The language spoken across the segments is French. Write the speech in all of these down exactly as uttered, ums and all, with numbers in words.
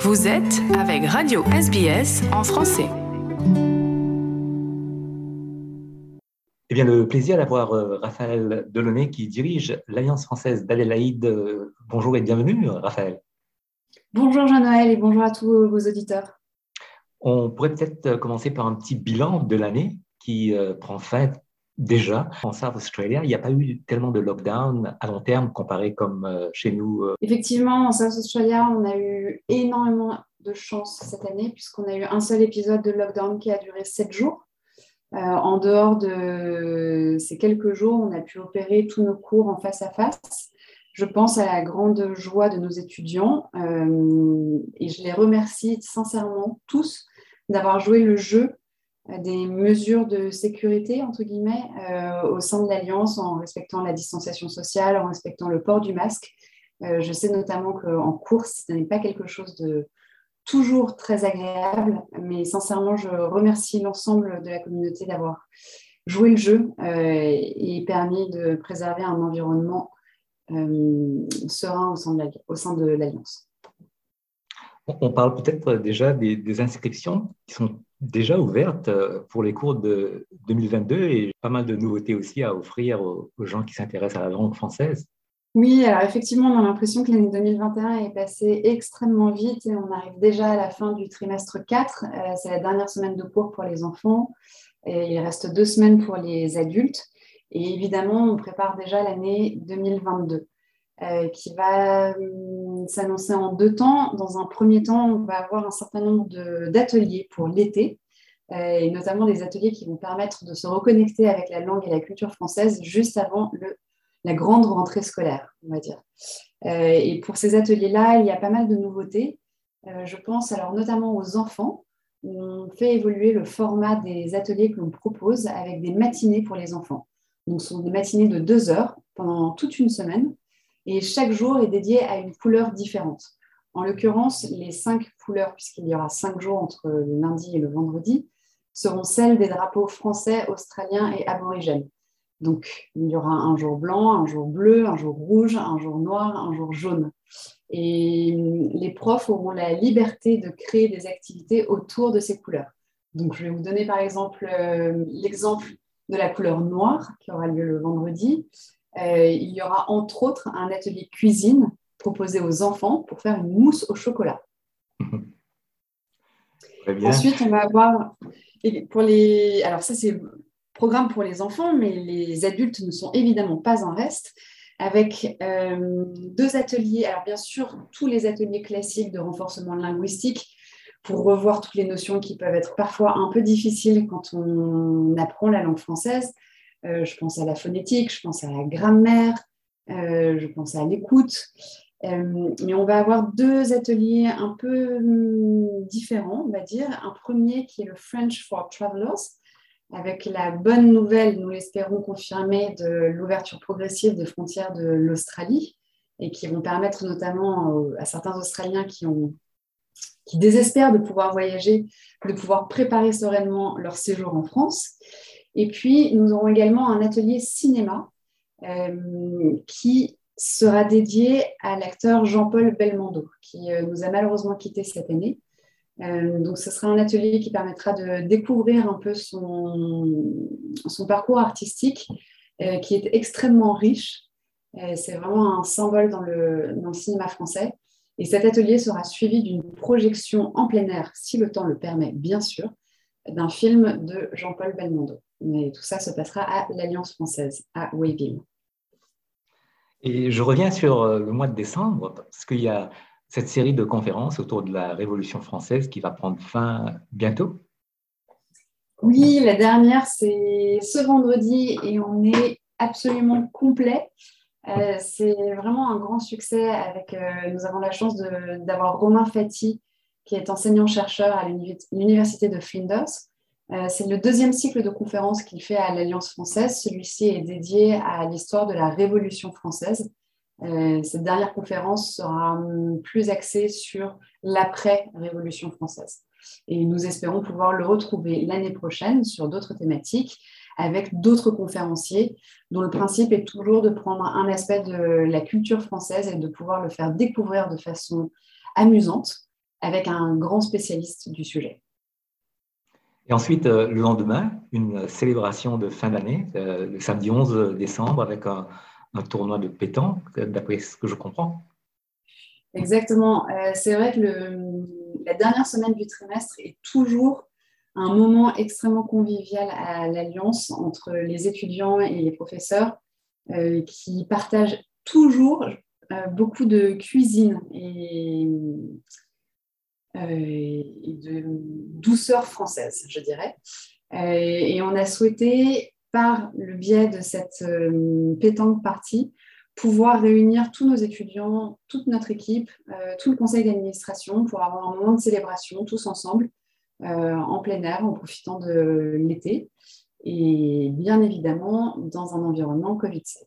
Vous êtes avec Radio S B S en français. Eh bien, le plaisir d'avoir euh, Raphaël Delaunay qui dirige l'Alliance française d'Adélaïde. Euh, bonjour et bienvenue, Raphaël. Bonjour Jean-Noël et bonjour à tous vos auditeurs. On pourrait peut-être commencer par un petit bilan de l'année qui euh, prend fin déjà. En South Australia, il n'y a pas eu tellement de lockdown à long terme comparé comme euh, chez nous. Euh. Effectivement, en South Australia, on a eu énormément de chance cette année puisqu'on a eu un seul épisode de lockdown qui a duré sept jours. Euh, en dehors de ces quelques jours, on a pu opérer tous nos cours en face à face. Je pense à la grande joie de nos étudiants euh, et je les remercie sincèrement tous d'avoir joué le jeu des mesures de sécurité, entre guillemets, euh, au sein de l'Alliance en respectant la distanciation sociale, en respectant le port du masque. Euh, je sais notamment qu'en course, ce n'est pas quelque chose de toujours très agréable, mais sincèrement, je remercie l'ensemble de la communauté d'avoir joué le jeu euh, et permis de préserver un environnement euh, serein au sein de, la, au sein de l'Alliance. On parle peut-être déjà des, des inscriptions qui sont déjà ouvertes pour les cours de deux mille vingt-deux et pas mal de nouveautés aussi à offrir aux, aux gens qui s'intéressent à la langue française. Oui, alors effectivement, on a l'impression que l'année deux mille vingt et un est passée extrêmement vite et on arrive déjà à la fin du trimestre quatre. Euh, c'est la dernière semaine de cours pour les enfants et il reste deux semaines pour les adultes. Et évidemment, on prépare déjà l'année deux mille vingt-deux euh, qui va euh, s'annoncer en deux temps. Dans un premier temps, on va avoir un certain nombre de, d'ateliers pour l'été euh, et notamment des ateliers qui vont permettre de se reconnecter avec la langue et la culture française juste avant le la grande rentrée scolaire, on va dire. Euh, et pour ces ateliers-là, il y a pas mal de nouveautés. Euh, je pense alors notamment aux enfants. On fait évoluer le format des ateliers que l'on propose avec des matinées pour les enfants. Donc, ce sont des matinées de deux heures pendant toute une semaine et chaque jour est dédié à une couleur différente. En l'occurrence, les cinq couleurs, puisqu'il y aura cinq jours entre le lundi et le vendredi, seront celles des drapeaux français, australiens et aborigènes. Donc, il y aura un jour blanc, un jour bleu, un jour rouge, un jour noir, un jour jaune. Et les profs auront la liberté de créer des activités autour de ces couleurs. Donc, je vais vous donner par exemple euh, l'exemple de la couleur noire qui aura lieu le vendredi. Euh, il y aura entre autres un atelier cuisine proposé aux enfants pour faire une mousse au chocolat. Très bien. Ensuite, on va avoir pour les... Alors ça, c'est programme pour les enfants, mais les adultes ne sont évidemment pas en reste, avec euh, deux ateliers. Alors bien sûr, tous les ateliers classiques de renforcement linguistique pour revoir toutes les notions qui peuvent être parfois un peu difficiles quand on apprend la langue française. Euh, je pense à la phonétique, je pense à la grammaire, euh, je pense à l'écoute. Euh, mais on va avoir deux ateliers un peu hum, différents, on va dire. Un premier qui est le French for Travelers, avec la bonne nouvelle, nous l'espérons confirmée, de l'ouverture progressive des frontières de l'Australie et qui vont permettre notamment à certains Australiens qui, ont, qui désespèrent de pouvoir voyager, de pouvoir préparer sereinement leur séjour en France. Et puis, nous aurons également un atelier cinéma euh, qui sera dédié à l'acteur Jean-Paul Belmondo, qui euh, nous a malheureusement quittés cette année. Euh, donc, ce sera un atelier qui permettra de découvrir un peu son, son parcours artistique euh, qui est extrêmement riche. Euh, c'est vraiment un symbole dans le, dans le cinéma français. Et cet atelier sera suivi d'une projection en plein air, si le temps le permet, bien sûr, d'un film de Jean-Paul Belmondo. Mais tout ça se passera à l'Alliance française, à Wayville. Et je reviens sur le mois de décembre, parce qu'il y a cette série de conférences autour de la Révolution française qui va prendre fin bientôt. Oui, la dernière, c'est ce vendredi et on est absolument complet. Euh, c'est vraiment un grand succès. Avec, euh, nous avons la chance de, d'avoir Romain Fati, qui est enseignant-chercheur à l'université de Flinders. Euh, c'est le deuxième cycle de conférences qu'il fait à l'Alliance française. Celui-ci est dédié à l'histoire de la Révolution française. Euh, cette dernière conférence sera plus axée sur l'après-Révolution française. Et nous espérons pouvoir le retrouver l'année prochaine sur d'autres thématiques avec d'autres conférenciers dont le principe est toujours de prendre un aspect de la culture française et de pouvoir le faire découvrir de façon amusante avec un grand spécialiste du sujet. Et ensuite, euh, le lendemain, une célébration de fin d'année, euh, le samedi onze décembre, avec un, un tournoi de pétanque, d'après ce que je comprends. Exactement. Euh, c'est vrai que le, la dernière semaine du trimestre est toujours un moment extrêmement convivial à l'Alliance entre les étudiants et les professeurs euh, qui partagent toujours euh, beaucoup de cuisine et, euh, et de douceur française, je dirais. Euh, et on a souhaité, par le biais de cette euh, pétanque partie, pouvoir réunir tous nos étudiants, toute notre équipe, euh, tout le conseil d'administration pour avoir un moment de célébration tous ensemble, euh, en plein air, en profitant de l'été et bien évidemment dans un environnement Covid-safe.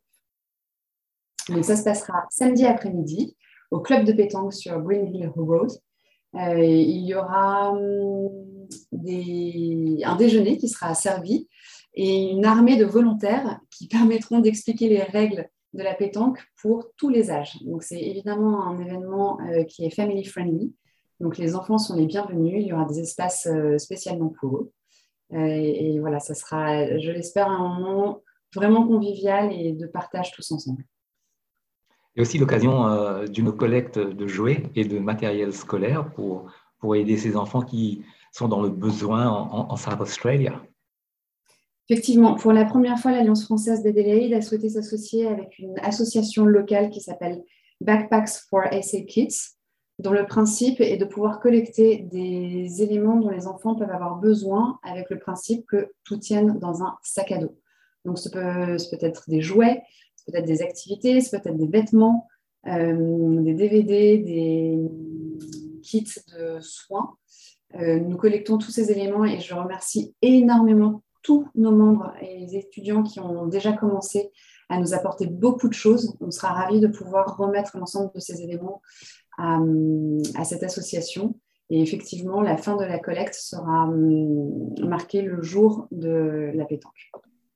Donc ça se passera samedi après-midi au club de pétanque sur Green Hill Road. Euh, il y aura hum, des, un déjeuner qui sera servi et une armée de volontaires qui permettront d'expliquer les règles de la pétanque pour tous les âges. Donc, c'est évidemment un événement euh, qui est family friendly. Donc, les enfants sont les bienvenus. Il y aura des espaces euh, spécialement pour eux. Euh, et, et voilà, ça sera, je l'espère, un moment vraiment convivial et de partage tous ensemble. Et aussi l'occasion euh, d'une collecte de jouets et de matériel scolaire pour, pour aider ces enfants qui sont dans le besoin en, en South Australia. Effectivement, pour la première fois, l'Alliance française d'Adélaïde a souhaité s'associer avec une association locale qui s'appelle Backpacks for S A Kids, dont le principe est de pouvoir collecter des éléments dont les enfants peuvent avoir besoin avec le principe que tout tienne dans un sac à dos. Donc, ce peut, ce peut être des jouets, ce peut être des activités, ce peut être des vêtements, euh, des D V D, des kits de soins. Euh, nous collectons tous ces éléments et je remercie énormément tous nos membres et les étudiants qui ont déjà commencé à nous apporter beaucoup de choses. On sera ravis de pouvoir remettre l'ensemble de ces éléments à, à cette association. Et effectivement, la fin de la collecte sera marquée le jour de la pétanque.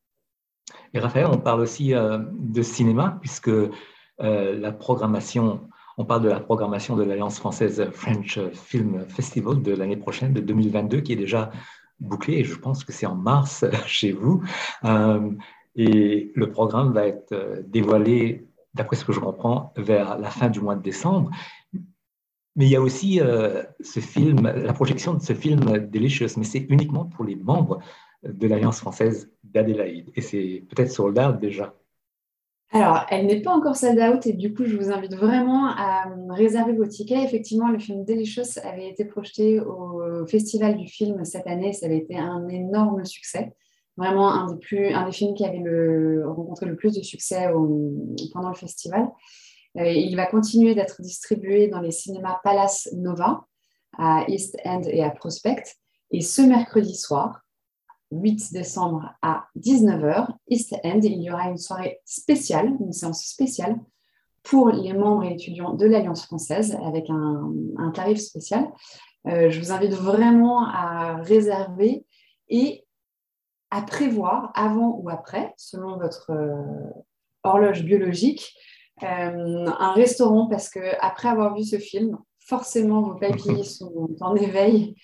Et Raphaël, on parle aussi euh, de cinéma, puisque euh, la programmation, on parle de la programmation de l'Alliance française French Film Festival de l'année prochaine, de deux mille vingt-deux, qui est déjà bouclé, et je pense que c'est en mars chez vous. Euh, et le programme va être dévoilé, d'après ce que je comprends, vers la fin du mois de décembre. Mais il y a aussi euh, ce film, la projection de ce film Delicious, mais c'est uniquement pour les membres de l'Alliance française d'Adélaïde. Et c'est peut-être sold out déjà. Alors, elle n'est pas encore sold out et du coup, je vous invite vraiment à réserver vos tickets. Effectivement, le film Delicious avait été projeté au Festival du film cette année. Ça avait été un énorme succès. Vraiment un des, plus, un des films qui avait le, rencontré le plus de succès au, pendant le festival. Et il va continuer d'être distribué dans les cinémas Palace Nova à East End et à Prospect. Et ce mercredi soir, huit décembre à dix-neuf heures, East End, il y aura une soirée spéciale, une séance spéciale pour les membres et étudiants de l'Alliance française avec un, un tarif spécial. Euh, je vous invite vraiment à réserver et à prévoir avant ou après, selon votre euh, horloge biologique, euh, un restaurant parce qu'après avoir vu ce film, forcément vos papilles sont en éveil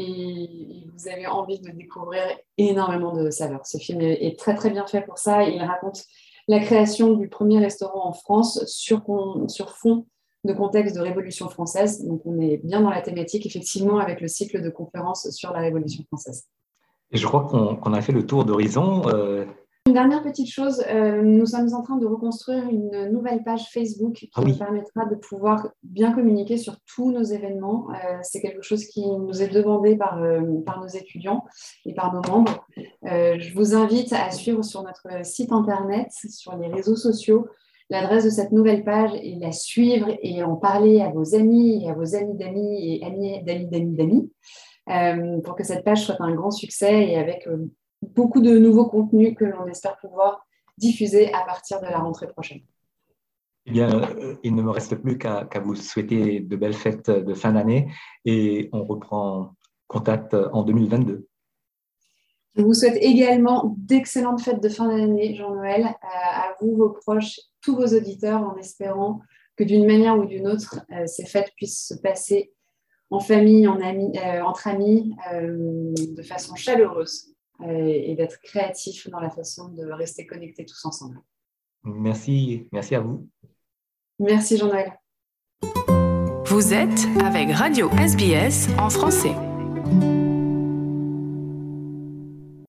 et vous avez envie de découvrir énormément de saveurs. Ce film est très très bien fait pour ça. Il raconte la création du premier restaurant en France sur, sur fond de contexte de Révolution française. Donc on est bien dans la thématique, effectivement, avec le cycle de conférences sur la Révolution française. Et je crois qu'on qu'on a fait le tour d'horizon. Euh... Une dernière petite chose, euh, nous sommes en train de reconstruire une nouvelle page Facebook qui ah oui. nous permettra de pouvoir bien communiquer sur tous nos événements. Euh, c'est quelque chose qui nous est demandé par, euh, par nos étudiants et par nos membres. Euh, je vous invite à suivre sur notre site internet, sur les réseaux sociaux, l'adresse de cette nouvelle page et la suivre et en parler à vos amis et à vos amis d'amis et amis d'amis d'amis d'amis euh, pour que cette page soit un grand succès et avec euh, beaucoup de nouveaux contenus que l'on espère pouvoir diffuser à partir de la rentrée prochaine. Eh bien, euh, il ne me reste plus qu'à qu'à vous souhaiter de belles fêtes de fin d'année et on reprend contact en deux mille vingt-deux. Je vous souhaite également d'excellentes fêtes de fin d'année, Jean-Noël, à, à vous, vos proches, tous vos auditeurs, en espérant que d'une manière ou d'une autre, euh, ces fêtes puissent se passer en famille, en amis, euh, entre amis, euh, de façon chaleureuse euh, et d'être créatif dans la façon de rester connectés tous ensemble. Merci, merci à vous. Merci Jean-Noël. Vous êtes avec Radio S B S en français.